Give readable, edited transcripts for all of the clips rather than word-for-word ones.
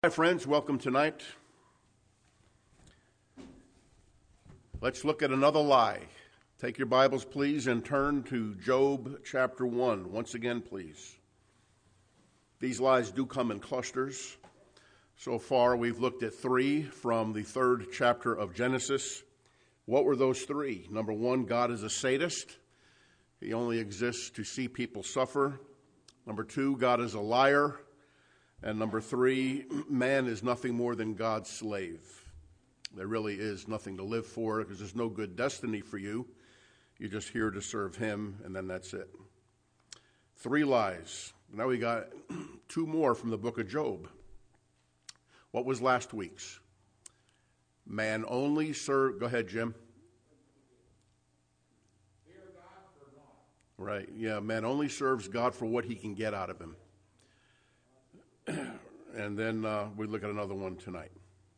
Hi friends, welcome tonight. Let's look at another lie. Take your Bibles, please, and turn to Job chapter 1. Once again, please. These lies do come in clusters. So far, we've looked at 3 from the 3rd chapter of Genesis. What were those 3? Number 1, God is a sadist. He only exists to see people suffer. Number 2, God is a liar. And number 3, man is nothing more than God's slave. There really is nothing to live for because there's no good destiny for you. You're just here to serve him, and then that's it. 3 lies. Now we got 2 more from the book of Job. What was last week's? Man only serve. Go ahead, Jim. Fear God for naught. Right, yeah, man only serves God for what he can get out of him. And then we look at another one tonight.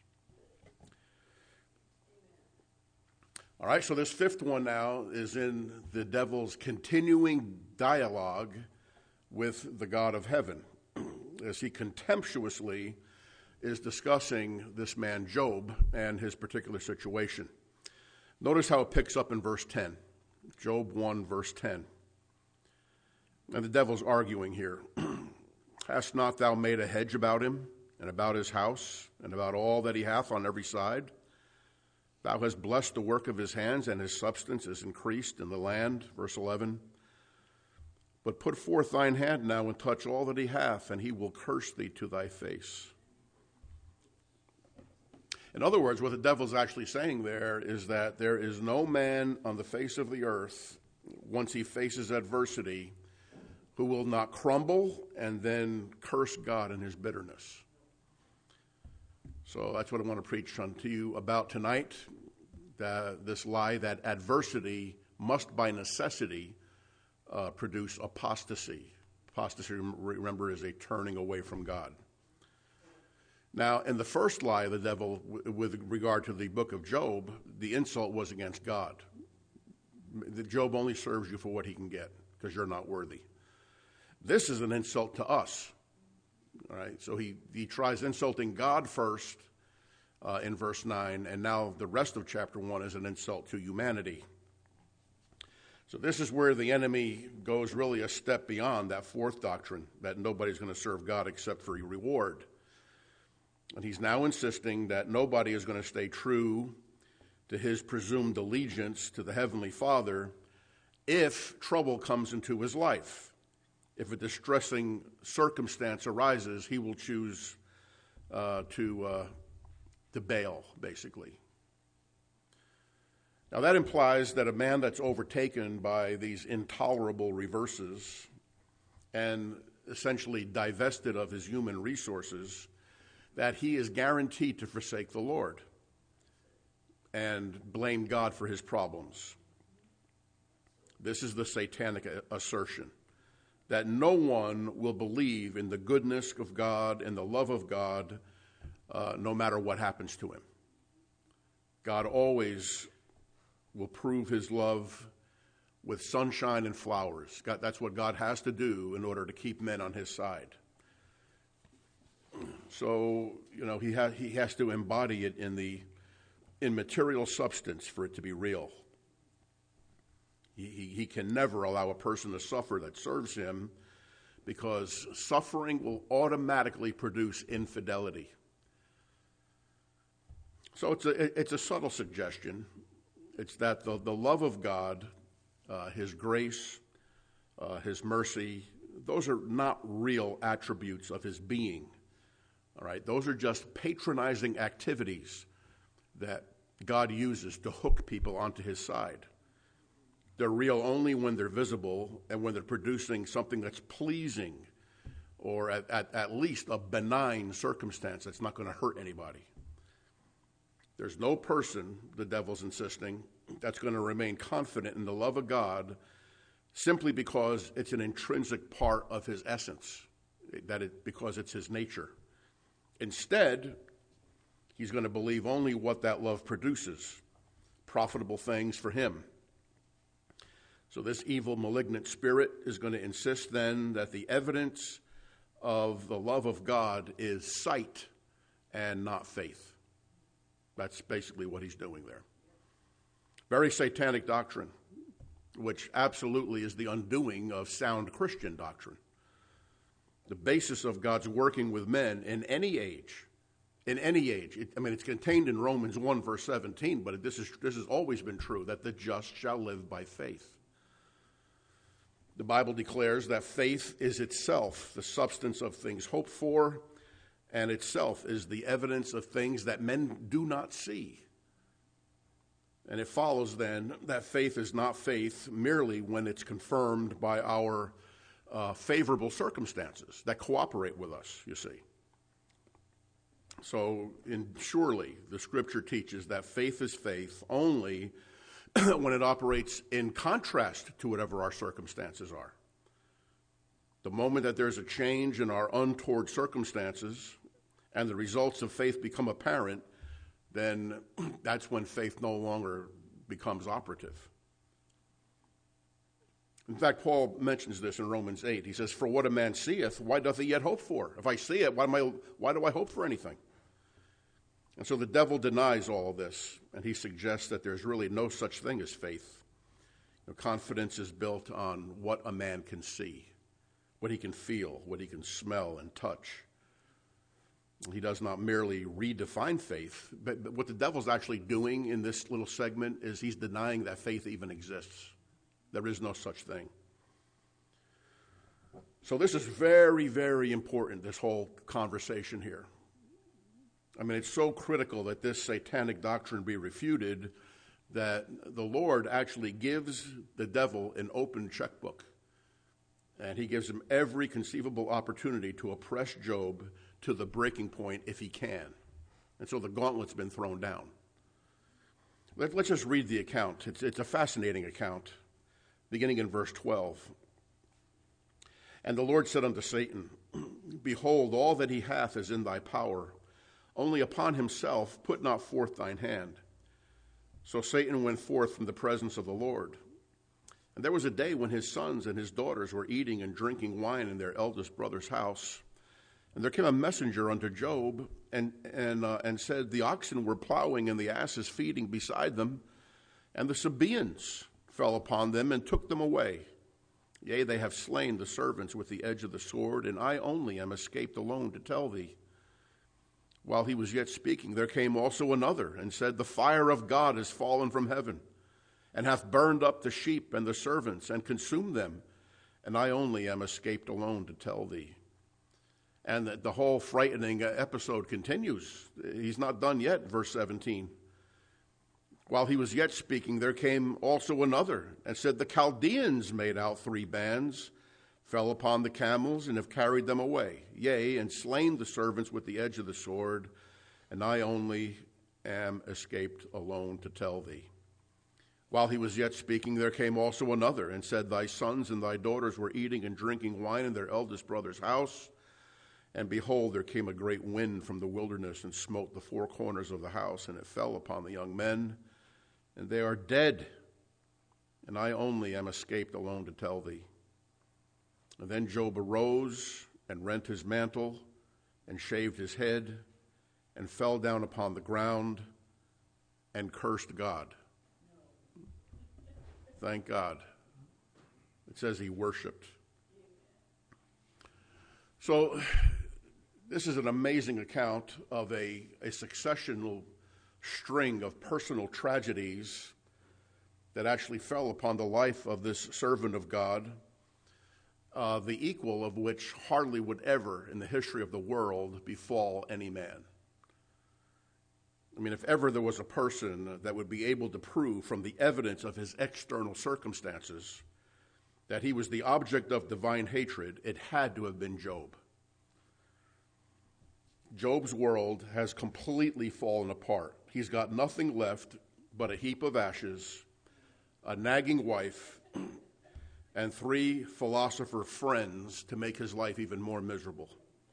All right, so this 5th one now is in the devil's continuing dialogue with the God of heaven as he contemptuously is discussing this man Job and his particular situation. Notice how it picks up in verse 10. Job 1, verse 10. And the devil's arguing here. Hast not thou made a hedge about him, and about his house, and about all that he hath on every side? Thou hast blessed the work of his hands, and his substance is increased in the land. Verse 11. But put forth thine hand now, and touch all that he hath, and he will curse thee to thy face. In other words, what the devil's actually saying there is that there is no man on the face of the earth, once he faces adversity, who will not crumble and then curse God in his bitterness. So that's what I want to preach unto you about tonight, this lie that adversity must by necessity produce apostasy. Apostasy, remember, is a turning away from God. Now, in the first lie of the devil with regard to the book of Job, the insult was against God. Job only serves you for what he can get because you're not worthy. This is an insult to us, all right? So he tries insulting God first in verse 9, and now the rest of chapter 1 is an insult to humanity. So this is where the enemy goes really a step beyond that 4th doctrine, that nobody's going to serve God except for a reward. And he's now insisting that nobody is going to stay true to his presumed allegiance to the Heavenly Father if trouble comes into his life. If a distressing circumstance arises, he will choose to bail, basically. Now that implies that a man that's overtaken by these intolerable reverses and essentially divested of his human resources, that he is guaranteed to forsake the Lord and blame God for his problems. This is the satanic assertion, that no one will believe in the goodness of God and the love of God no matter what happens to him. God always will prove his love with sunshine and flowers. That's what God has to do in order to keep men on his side. So, he has to embody it in material substance for it to be real. He can never allow a person to suffer that serves him, because suffering will automatically produce infidelity. So it's a subtle suggestion. It's that the love of God, his grace, his mercy, those are not real attributes of his being. All right, those are just patronizing activities that God uses to hook people onto his side. They're real only when they're visible and when they're producing something that's pleasing, or at least a benign circumstance that's not going to hurt anybody. There's no person, the devil's insisting, that's going to remain confident in the love of God simply because it's an intrinsic part of his essence, because it's his nature. Instead, he's going to believe only what that love produces, profitable things for him. So this evil, malignant spirit is going to insist then that the evidence of the love of God is sight and not faith. That's basically what he's doing there. Very satanic doctrine, which absolutely is the undoing of sound Christian doctrine. The basis of God's working with men in any age. It's contained in Romans 1, verse 17, but this has always been true, that the just shall live by faith. The Bible declares that faith is itself the substance of things hoped for, and itself is the evidence of things that men do not see. And it follows then that faith is not faith merely when it's confirmed by our favorable circumstances that cooperate with us, you see. So surely the Scripture teaches that faith is faith only when it operates in contrast to whatever our circumstances are. The moment that there's a change in our untoward circumstances and the results of faith become apparent, then that's when faith no longer becomes operative. In fact, Paul mentions this in Romans 8. He says, "For what a man seeth, why doth he yet hope for? If I see it, why do I hope for anything?" And so the devil denies all of this, and he suggests that there's really no such thing as faith. Confidence is built on what a man can see, what he can feel, what he can smell and touch. He does not merely redefine faith, but what the devil's actually doing in this little segment is he's denying that faith even exists. There is no such thing. So this is very, very important, this whole conversation here. It's so critical that this satanic doctrine be refuted that the Lord actually gives the devil an open checkbook. And he gives him every conceivable opportunity to oppress Job to the breaking point if he can. And so the gauntlet's been thrown down. Let's just read the account. It's a fascinating account, beginning in verse 12. "And the Lord said unto Satan, Behold, all that he hath is in thy power. Only upon himself put not forth thine hand. So Satan went forth from the presence of the Lord. And there was a day when his sons and his daughters were eating and drinking wine in their eldest brother's house. And there came a messenger unto Job and said, The oxen were plowing and the asses feeding beside them, and the Sabaeans fell upon them and took them away. Yea, they have slain the servants with the edge of the sword, and I only am escaped alone to tell thee. While he was yet speaking, there came also another, and said, The fire of God is fallen from heaven, and hath burned up the sheep and the servants, and consumed them, and I only am escaped alone to tell thee." And the whole frightening episode continues. He's not done yet, verse 17. "While he was yet speaking, there came also another, and said, The Chaldeans made out 3 bands, fell upon the camels, and have carried them away, yea, and slain the servants with the edge of the sword, and I only am escaped alone to tell thee. While he was yet speaking, there came also another, and said, Thy sons and thy daughters were eating and drinking wine in their eldest brother's house, and behold, there came a great wind from the wilderness, and smote the 4 corners of the house, and it fell upon the young men, and they are dead, and I only am escaped alone to tell thee. And then Job arose and rent his mantle and shaved his head and fell down upon the ground and cursed God." Thank God. It says he worshiped. So this is an amazing account of a successional string of personal tragedies that actually fell upon the life of this servant of God, the equal of which hardly would ever in the history of the world befall any man. If ever there was a person that would be able to prove from the evidence of his external circumstances that he was the object of divine hatred, it had to have been Job. Job's world has completely fallen apart. He's got nothing left but a heap of ashes, a nagging wife, and 3 philosopher friends to make his life even more miserable.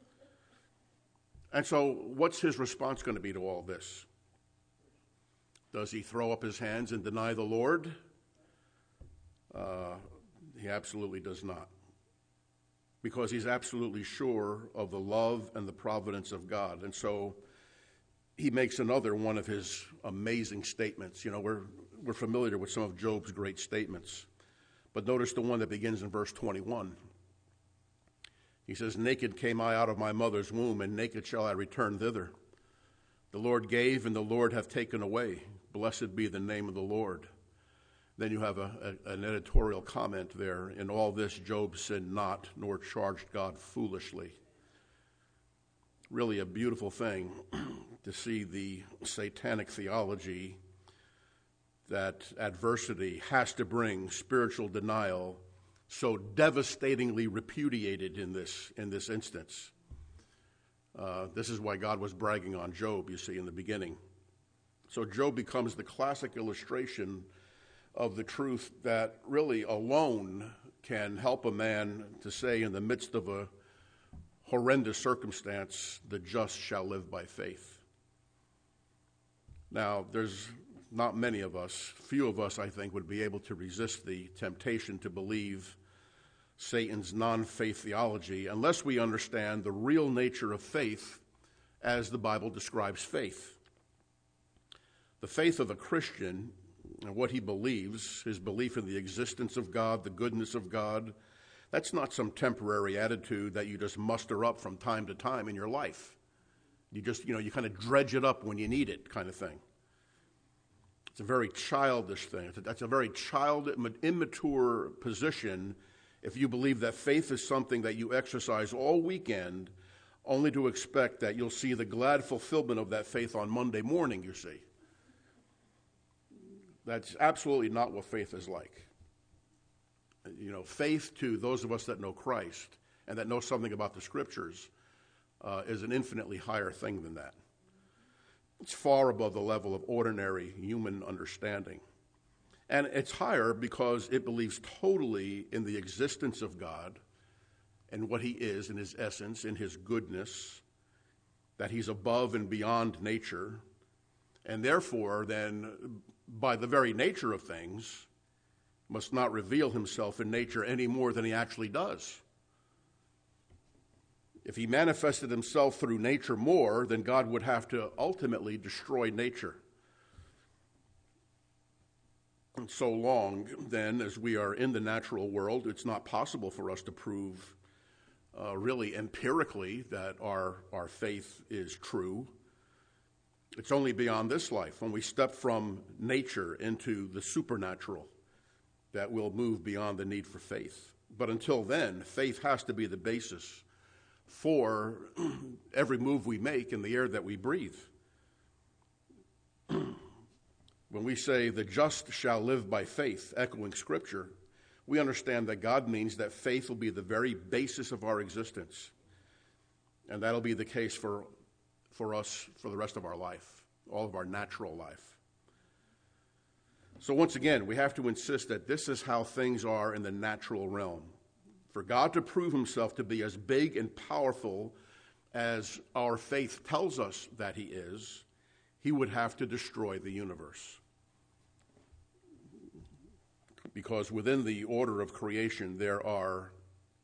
And so what's his response going to be to all this? Does he throw up his hands and deny the Lord? He absolutely does not. Because he's absolutely sure of the love and the providence of God. And so he makes another one of his amazing statements. You know, we're familiar with some of Job's great statements, but notice the one that begins in verse 21. He says, "Naked came I out of my mother's womb, and naked shall I return thither. The Lord gave, and the Lord hath taken away. Blessed be the name of the Lord." Then you have an editorial comment there. "In all this Job sinned not, nor charged God foolishly." Really a beautiful thing to see the satanic theology that adversity has to bring spiritual denial so devastatingly repudiated in this instance. This is why God was bragging on Job, you see, in the beginning. So Job becomes the classic illustration of the truth that really alone can help a man to say in the midst of a horrendous circumstance, "The just shall live by faith." Now, there's not many of us, few of us, I think, would be able to resist the temptation to believe Satan's non-faith theology unless we understand the real nature of faith as the Bible describes faith. The faith of a Christian and what he believes, his belief in the existence of God, the goodness of God, that's not some temporary attitude that you just muster up from time to time in your life. You just, you kind of dredge it up when you need it kind of thing. It's a very childish thing. That's a very immature position if you believe that faith is something that you exercise all weekend only to expect that you'll see the glad fulfillment of that faith on Monday morning, you see. That's absolutely not what faith is like. Faith to those of us that know Christ and that know something about the Scriptures is an infinitely higher thing than that. It's far above the level of ordinary human understanding. And it's higher because it believes totally in the existence of God and what he is in his essence, in his goodness, that he's above and beyond nature, and therefore then, by the very nature of things, must not reveal himself in nature any more than he actually does. If he manifested himself through nature more, then God would have to ultimately destroy nature. And so long, then, as we are in the natural world, it's not possible for us to prove really empirically that our faith is true. It's only beyond this life, when we step from nature into the supernatural, that we'll move beyond the need for faith. But until then, faith has to be the basis for every move we make in the air that we breathe. When we say the just shall live by faith, echoing Scripture, we understand that God means that faith will be the very basis of our existence. And that'll be the case for us for the rest of our life, all of our natural life. So once again, we have to insist that this is how things are in the natural realm. For God to prove himself to be as big and powerful as our faith tells us that he is, he would have to destroy the universe. Because within the order of creation, there are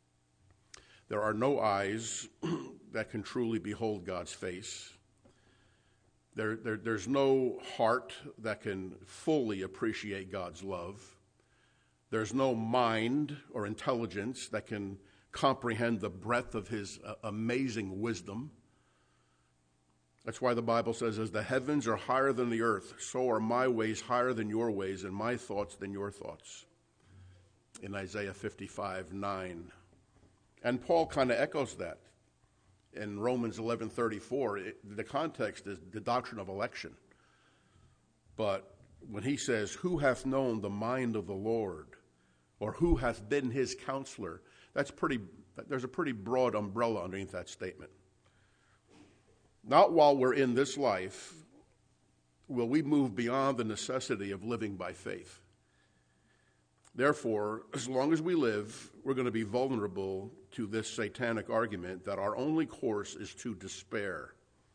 no eyes that can truly behold God's face. There's no heart that can fully appreciate God's love. There's no mind or intelligence that can comprehend the breadth of his amazing wisdom. That's why the Bible says, as the heavens are higher than the earth, so are my ways higher than your ways, and my thoughts than your thoughts. In Isaiah 55:9. And Paul kind of echoes that. In Romans 11:34, the context is the doctrine of election. But when he says, who hath known the mind of the Lord, or who hath been his counselor, there's a pretty broad umbrella underneath that statement. Not while we're in this life will we move beyond the necessity of living by faith. Therefore, as long as we live, we're going to be vulnerable to this satanic argument that our only course is to despair.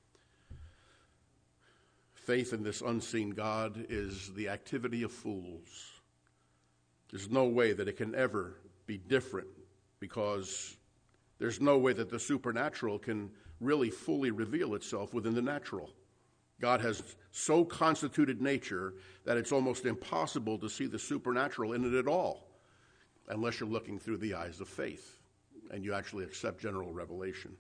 Faith in this unseen God is the activity of fools. There's no way that it can ever be different, because there's no way that the supernatural can really fully reveal itself within the natural. God has so constituted nature that it's almost impossible to see the supernatural in it at all, unless you're looking through the eyes of faith and you actually accept general revelation.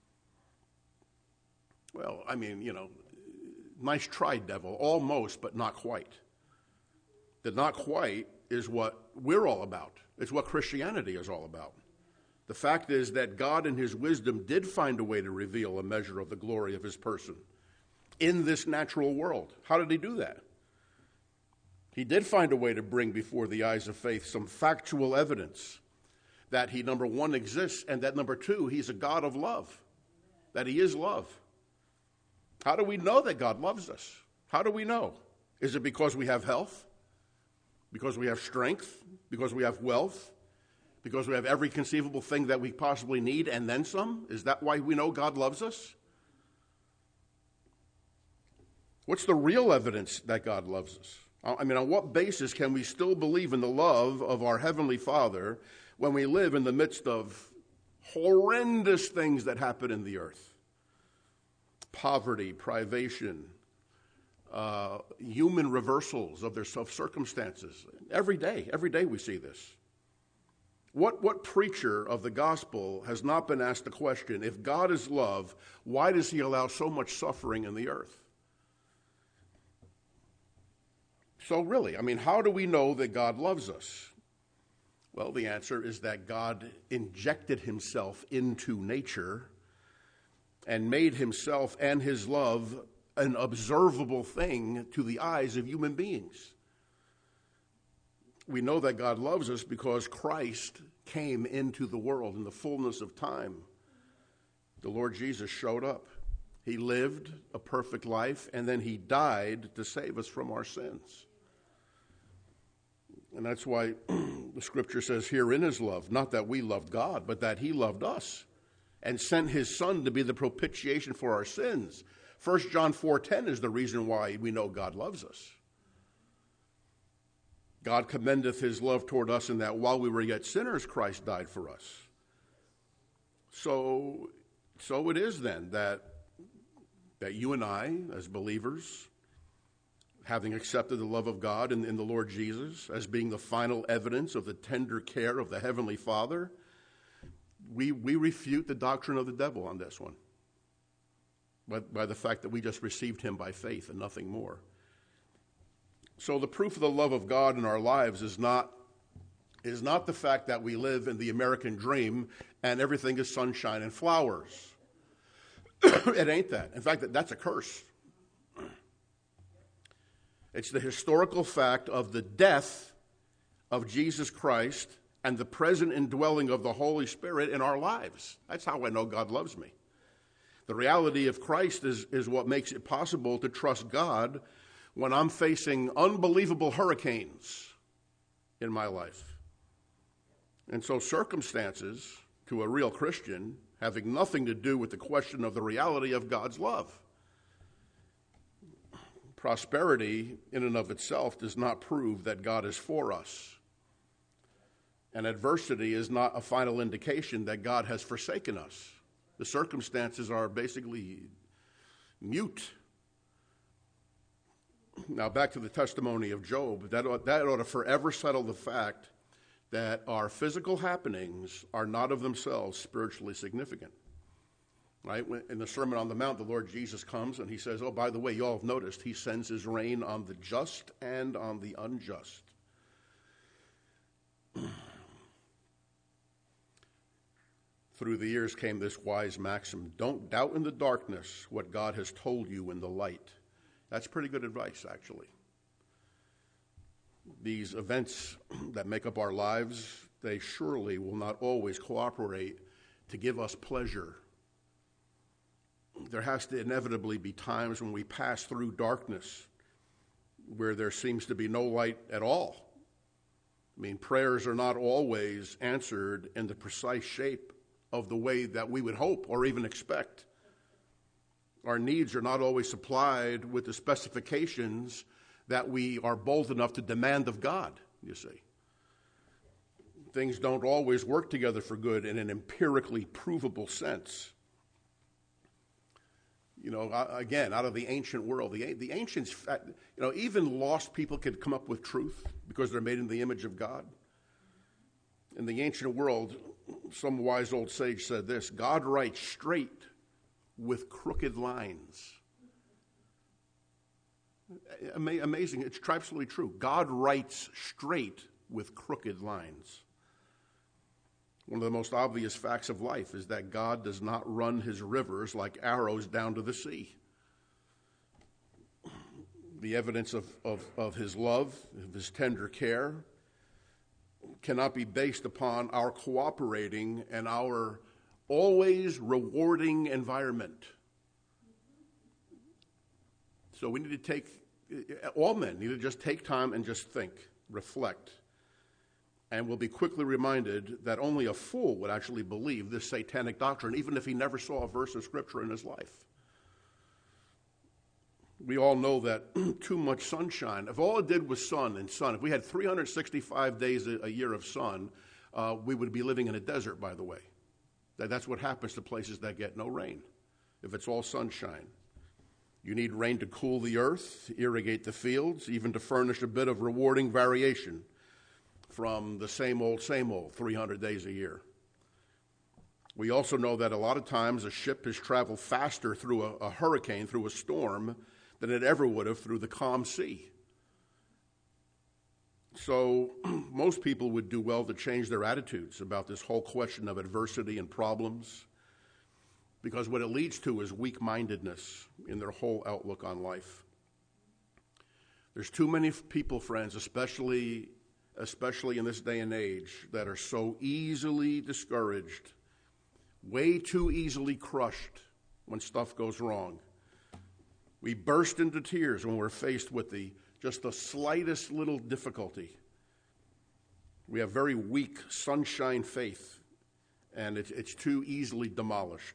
Well, I mean, nice try, devil. Almost, but not quite. The not quite is what we're all about. It's what Christianity is all about. The fact is that God in his wisdom did find a way to reveal a measure of the glory of his person in this natural world. How did he do that? He did find a way to bring before the eyes of faith some factual evidence that he, number one, exists, and that, number two, he's a God of love, that he is love. How do we know that God loves us? How do we know? Is it because we have health? Because we have strength? Because we have wealth? Because we have every conceivable thing that we possibly need and then some? Is that why we know God loves us? What's the real evidence that God loves us? I mean, on what basis can we still believe in the love of our Heavenly Father when we live in the midst of horrendous things that happen in the earth? Poverty, privation, human reversals of their circumstances. Every day we see this. What preacher of the gospel has not been asked the question, if God is love, why does he allow so much suffering in the earth? So really, I mean, how do we know that God loves us? Well, the answer is that God injected himself into nature and made himself and his love an observable thing to the eyes of human beings. We know that God loves us because Christ came into the world in the fullness of time. The Lord Jesus showed up. He lived a perfect life, and then he died to save us from our sins. And that's why the scripture says, herein is love, not that we loved God, but that he loved us and sent his son to be the propitiation for our sins. 1 John 4:10 is the reason why we know God loves us. God commendeth his love toward us in that while we were yet sinners, Christ died for us. So it is then that you and I, as believers, having accepted the love of God in the Lord Jesus as being the final evidence of the tender care of the Heavenly Father, we refute the doctrine of the devil on this one by the fact that we just received him by faith and nothing more. So the proof of the love of God in our lives is not the fact that we live in the American dream and everything is sunshine and flowers. It ain't that. In fact, that's a curse. It's the historical fact of the death of Jesus Christ and the present indwelling of the Holy Spirit in our lives. That's how I know God loves me. The reality of Christ is what makes it possible to trust God when I'm facing unbelievable hurricanes in my life. And so circumstances, to a real Christian, having nothing to do with the question of the reality of God's love. Prosperity in and of itself does not prove that God is for us. And adversity is not a final indication that God has forsaken us. The circumstances are basically mute. Now, back to the testimony of Job, that ought to forever settle the fact that our physical happenings are not of themselves spiritually significant. Right? In the Sermon on the Mount, the Lord Jesus comes and he says, oh, by the way, you all have noticed he sends his rain on the just and on the unjust. Through the years came this wise maxim, don't doubt in the darkness what God has told you in the light. That's pretty good advice, actually. These events that make up our lives, they surely will not always cooperate to give us pleasure. There has to inevitably be times when we pass through darkness where there seems to be no light at all. I mean, prayers are not always answered in the precise shape of the way that we would hope or even expect. Our needs are not always supplied with the specifications that we are bold enough to demand of God, you see. Things don't always work together for good in an empirically provable sense. Again, out of the ancient world, the ancients, even lost people could come up with truth because they're made in the image of God. In the ancient world, some wise old sage said this: God writes straight with crooked lines. Amazing. It's absolutely true. God writes straight with crooked lines. One of the most obvious facts of life is that God does not run his rivers like arrows down to the sea. The evidence of his love, of his tender care, cannot be based upon our cooperating and our always rewarding environment. So we need to all men need to just take time and just think, reflect, and we'll be quickly reminded that only a fool would actually believe this satanic doctrine, even if he never saw a verse of Scripture in his life. We all know that too much sunshine, if all it did was sun, if we had 365 days a year of sun, we would be living in a desert, by the way. That's what happens to places that get no rain, if it's all sunshine. You need rain to cool the earth, irrigate the fields, even to furnish a bit of rewarding variation from the same old 300 days a year. We also know that a lot of times a ship has traveled faster through a hurricane, through a storm, than it ever would have through the calm sea. So most people would do well to change their attitudes about this whole question of adversity and problems, because what it leads to is weak-mindedness in their whole outlook on life. There's too many people, friends, especially in this day and age, that are so easily discouraged, way too easily crushed when stuff goes wrong. We burst into tears when we're faced with just the slightest little difficulty. We have very weak sunshine faith, and it's too easily demolished.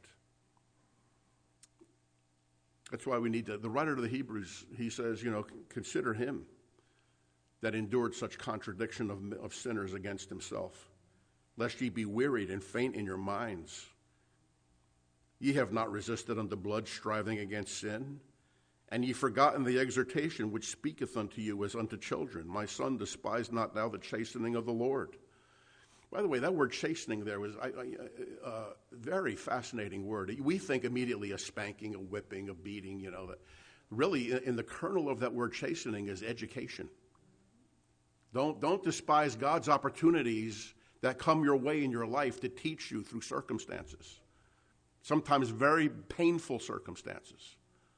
That's why we need the writer to the Hebrews, he says, consider him that endured such contradiction of sinners against himself, lest ye be wearied and faint in your minds. Ye have not resisted unto blood, striving against sin, and ye forgotten the exhortation which speaketh unto you as unto children. My son, despise not thou the chastening of the Lord. By the way, that word chastening there was a very fascinating word. We think immediately a spanking, a whipping, a beating, that really in the kernel of that word chastening is education. Don't despise God's opportunities that come your way in your life to teach you through circumstances, sometimes very painful circumstances.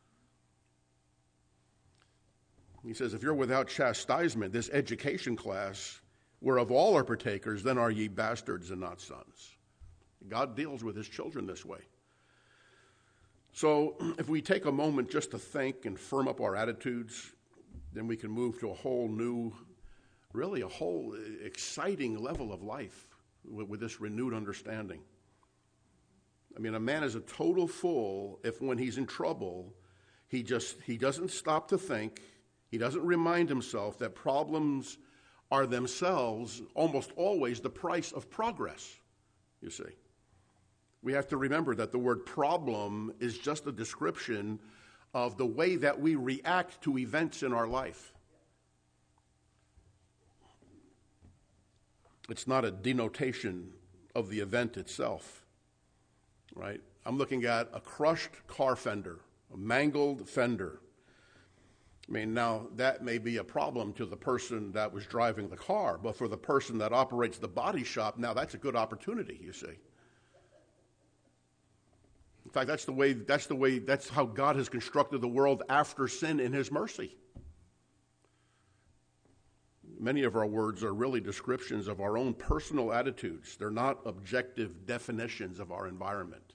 He says, if you're without chastisement, this education class, whereof all are partakers, then are ye bastards and not sons. God deals with his children this way. So if we take a moment just to think and firm up our attitudes, then we can move to a whole new, really a whole exciting level of life with this renewed understanding. I mean, a man is a total fool if when he's in trouble, he doesn't stop to think. He doesn't remind himself that problems are themselves almost always the price of progress, you see. We have to remember that the word problem is just a description of the way that we react to events in our life. It's not a denotation of the event itself, right? I'm looking at a crushed car fender, a mangled fender. I mean, now that may be a problem to the person that was driving the car, but for the person that operates the body shop, now that's a good opportunity, you see. In fact, that's how God has constructed the world after sin in his mercy. Many of our words are really descriptions of our own personal attitudes. They're not objective definitions of our environment.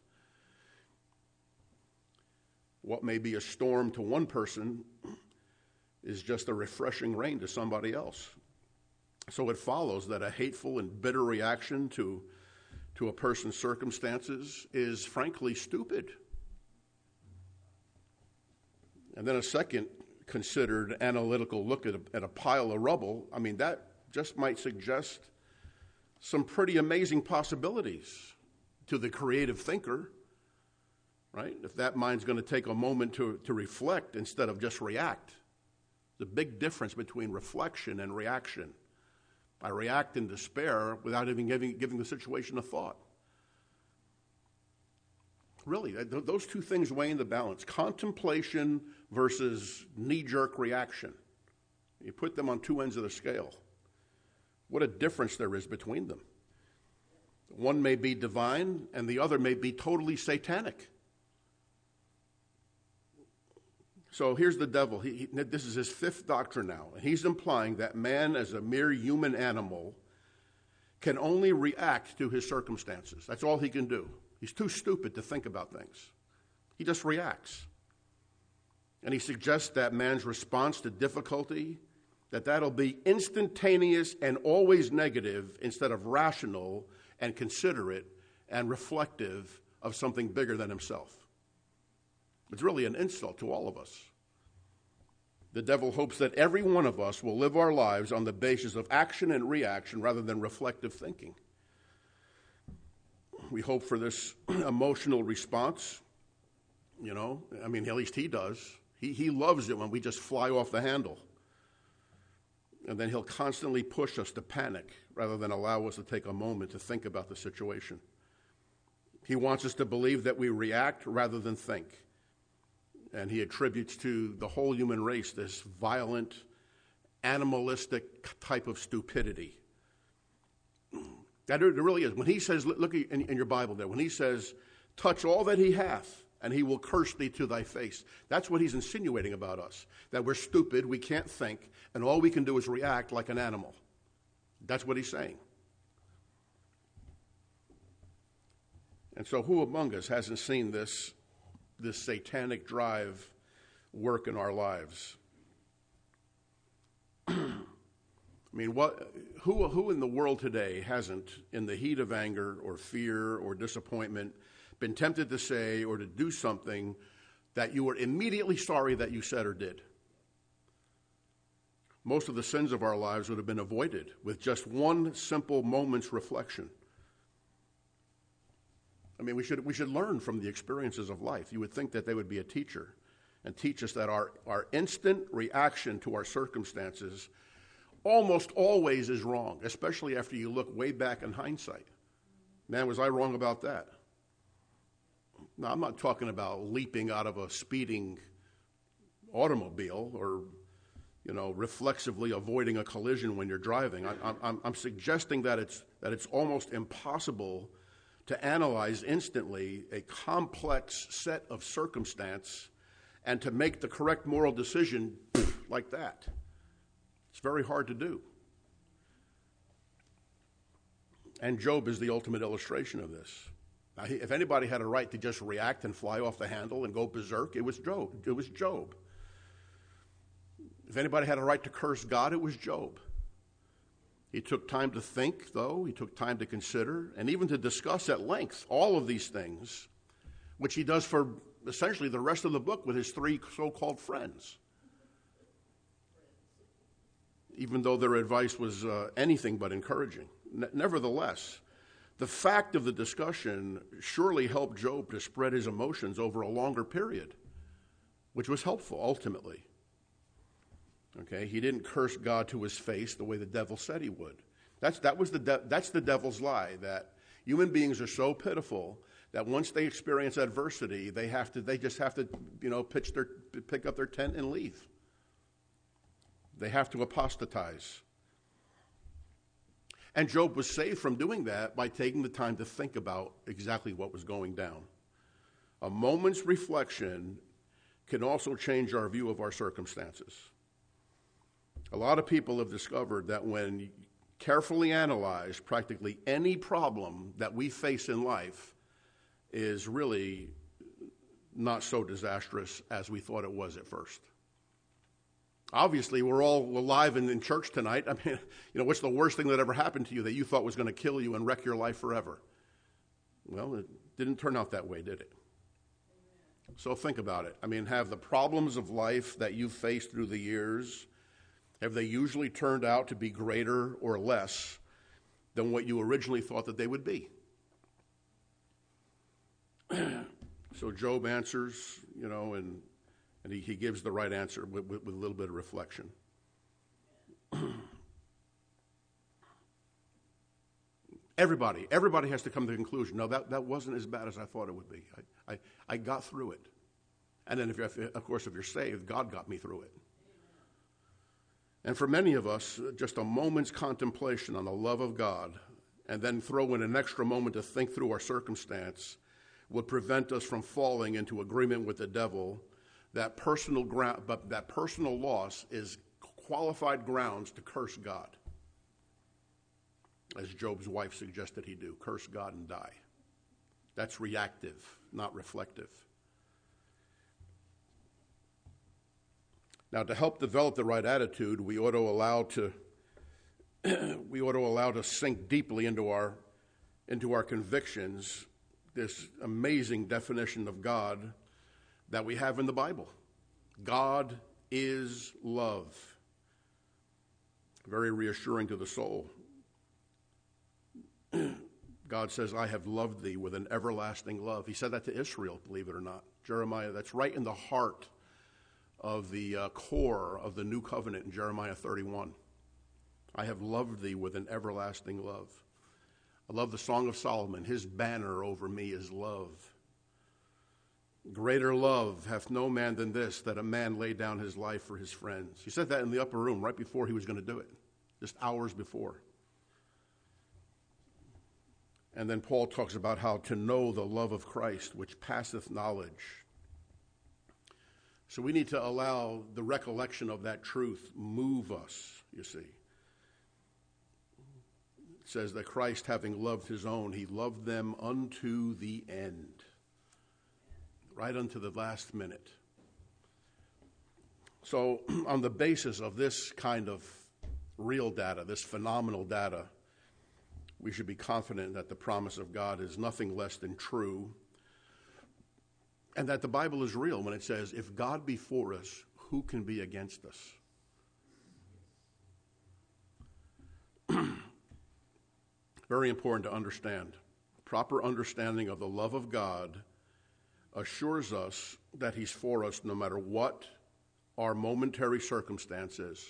What may be a storm to one person is just a refreshing rain to somebody else. So it follows that a hateful and bitter reaction to a person's circumstances is frankly stupid. And then a second considered analytical look at a pile of rubble, I mean, that just might suggest some pretty amazing possibilities to the creative thinker. right? If that mind's going to take a moment to reflect instead of just react. The big difference between reflection and reaction. I react in despair without even giving the situation a thought. Really, those two things weigh in the balance. Contemplation versus knee-jerk reaction. You put them on two ends of the scale. What a difference there is between them. One may be divine, and the other may be totally satanic. So here's the devil. This is his fifth doctrine now, and he's implying that man, as a mere human animal, can only react to his circumstances. That's all he can do. He's too stupid to think about things. He just reacts. And he suggests that man's response to difficulty, that'll be instantaneous and always negative instead of rational and considerate and reflective of something bigger than himself. It's really an insult to all of us. The devil hopes that every one of us will live our lives on the basis of action and reaction rather than reflective thinking. We hope for this emotional response. At least he does. He loves it when we just fly off the handle. And then he'll constantly push us to panic rather than allow us to take a moment to think about the situation. He wants us to believe that we react rather than think. And he attributes to the whole human race this violent, animalistic type of stupidity. That it really is. When he says, look in your Bible there, when he says, touch all that he hath, and he will curse thee to thy face. That's what he's insinuating about us, that we're stupid, we can't think, and all we can do is react like an animal. That's what he's saying. And so who among us hasn't seen this satanic drive work in our lives? Who in the world today hasn't, in the heat of anger or fear or disappointment, been tempted to say or to do something that you were immediately sorry that you said or did? Most of the sins of our lives would have been avoided with just one simple moment's reflection. We should learn from the experiences of life. You would think that they would be a teacher and teach us that our instant reaction to our circumstances almost always is wrong, especially after you look way back in hindsight. Man, was I wrong about that? Now, I'm not talking about leaping out of a speeding automobile or, reflexively avoiding a collision when you're driving. I'm suggesting that it's almost impossible to analyze instantly a complex set of circumstance and to make the correct moral decision like that. It's very hard to do. And Job is the ultimate illustration of this. Now, if anybody had a right to just react and fly off the handle and go berserk, it was Job. If anybody had a right to curse God, it was Job. He took time to think, though. He took time to consider and even to discuss at length all of these things, which he does for essentially the rest of the book with his three so-called friends, even though their advice was anything but encouraging. Nevertheless, the fact of the discussion surely helped Job to spread his emotions over a longer period, which was helpful ultimately. Okay, he didn't curse God to his face the way the devil said he would. That's the devil's lie, that human beings are so pitiful that once they experience adversity, they just have to pick up their tent and leave. They have to apostatize. And Job was saved from doing that by taking the time to think about exactly what was going down. A moment's reflection can also change our view of our circumstances. A lot of people have discovered that when carefully analyzed, practically any problem that we face in life is really not so disastrous as we thought it was at first. Obviously, we're all alive and in church tonight. What's the worst thing that ever happened to you that you thought was going to kill you and wreck your life forever? Well, it didn't turn out that way, did it? So think about it. Have the problems of life that you've faced through the years, have they usually turned out to be greater or less than what you originally thought that they would be? So Job answers, and he gives the right answer with a little bit of reflection. Everybody has to come to the conclusion, no, that wasn't as bad as I thought it would be. I got through it. And then, if you're saved, God got me through it. And for many of us, just a moment's contemplation on the love of God, and then throw in an extra moment to think through our circumstance, would prevent us from falling into agreement with the devil. That personal loss is qualified grounds to curse God, as Job's wife suggested he do. Curse God and die. That's reactive, not reflective. Now, to help develop the right attitude, we ought to allow to sink deeply into our convictions this amazing definition of God that we have in the Bible. God is love. Very reassuring to the soul. God says, I have loved thee with an everlasting love. He said that to Israel, believe it or not. Jeremiah, that's right in the heart of the core of the new covenant in Jeremiah 31. I have loved thee with an everlasting love. I love the Song of Solomon. His banner over me is love. Greater love hath no man than this, that a man lay down his life for his friends. He said that in the upper room right before he was going to do it, just hours before. And then Paul talks about how to know the love of Christ, which passeth knowledge. So we need to allow the recollection of that truth move us, you see. It says that Christ, having loved his own, he loved them unto the end, right unto the last minute. So on the basis of this kind of real data, this phenomenal data, we should be confident that the promise of God is nothing less than true, and that the Bible is real when it says, if God be for us, who can be against us? Very important to understand. Proper understanding of the love of God assures us that he's for us no matter what our momentary circumstance is.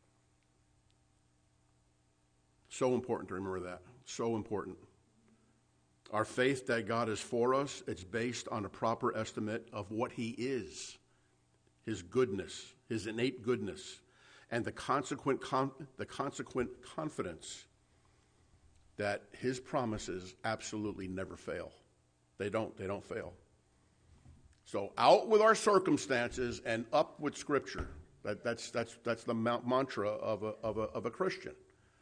So important to remember that. So important. Our faith that God is for us, it's based on a proper estimate of what he is, his goodness, his innate goodness, and the consequent confidence that his promises absolutely never fail. They don't fail. So out with our circumstances and up with Scripture. That's the mantra of a Christian.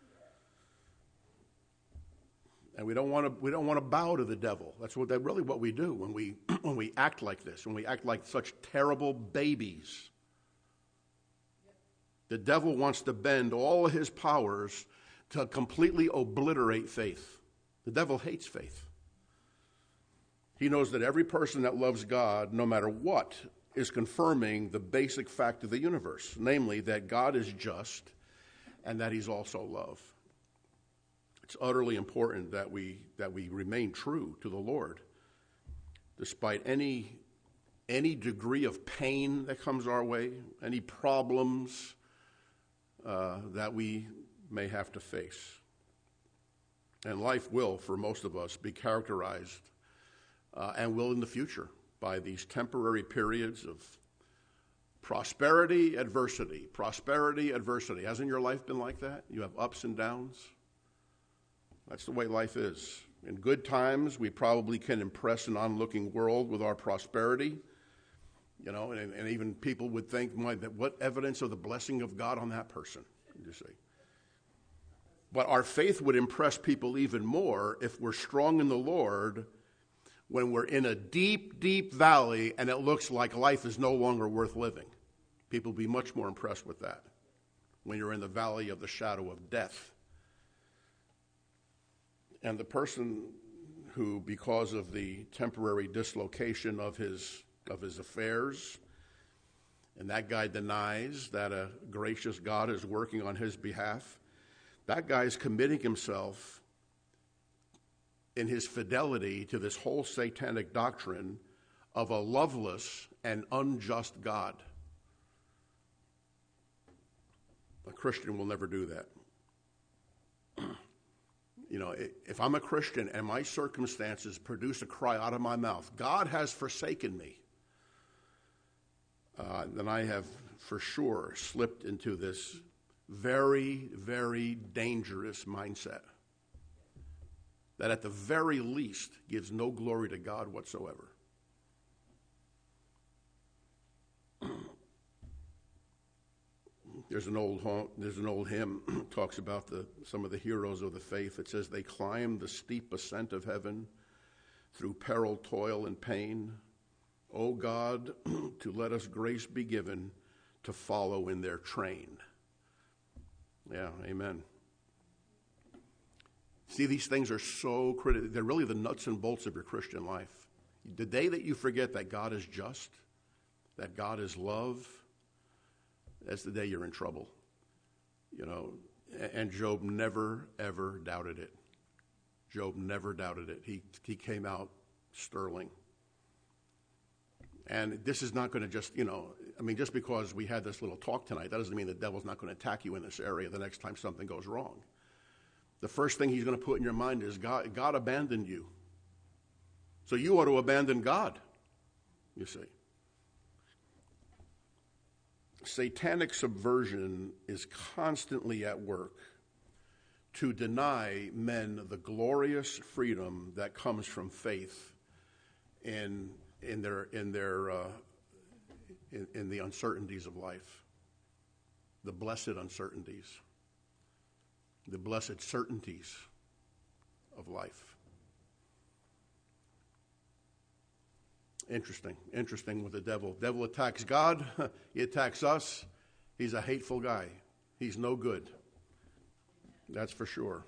And we don't want to bow to the devil. That's really what we do when we act like this, when we act like such terrible babies. The devil wants to bend all of his powers to completely obliterate faith. The devil hates faith. He knows that every person that loves God, no matter what, is confirming the basic fact of the universe, namely that God is just and that he's also love. It's utterly important that we remain true to the Lord, despite any degree of pain that comes our way, any problems that we may have to face. And life will, for most of us, be characterized and will in the future by these temporary periods of prosperity, adversity. Prosperity, adversity. Hasn't your life been like that? You have ups and downs. That's the way life is. In good times, we probably can impress an onlooking world with our prosperity. And even people would think, what evidence of the blessing of God on that person, you see. But our faith would impress people even more if we're strong in the Lord when we're in a deep, deep valley and it looks like life is no longer worth living. People will be much more impressed with that when you're in the valley of the shadow of death. And the person who, because of the temporary dislocation of his affairs, and that guy denies that a gracious God is working on his behalf, that guy is committing himself in his fidelity to this whole satanic doctrine of a loveless and unjust God. A Christian will never do that. You know, if I'm a Christian and my circumstances produce a cry out of my mouth, God has forsaken me, then I have for sure slipped into this very, very dangerous mindset that at the very least gives no glory to God whatsoever. There's an old hymn talks about some of the heroes of the faith. It says, they climbed the steep ascent of heaven through peril, toil, and pain. O God, to let us grace be given to follow in their train. Yeah, amen. See, these things are so critical. They're really the nuts and bolts of your Christian life. The day that you forget that God is just, that God is love, that's the day you're in trouble. You know, and Job never, ever doubted it. Job never doubted it. He came out sterling. And this is not going to just, just because we had this little talk tonight, that doesn't mean the devil's not going to attack you in this area the next time something goes wrong. The first thing he's going to put in your mind is God abandoned you. So you ought to abandon God, you see. Satanic subversion is constantly at work to deny men the glorious freedom that comes from faith in the uncertainties of life, the blessed uncertainties, the blessed certainties of life. Interesting with the devil. Devil attacks God. He attacks us. He's a hateful guy. He's no good. That's for sure.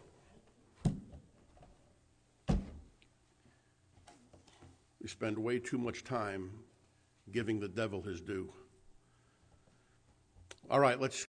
We spend way too much time giving the devil his due. All right, let's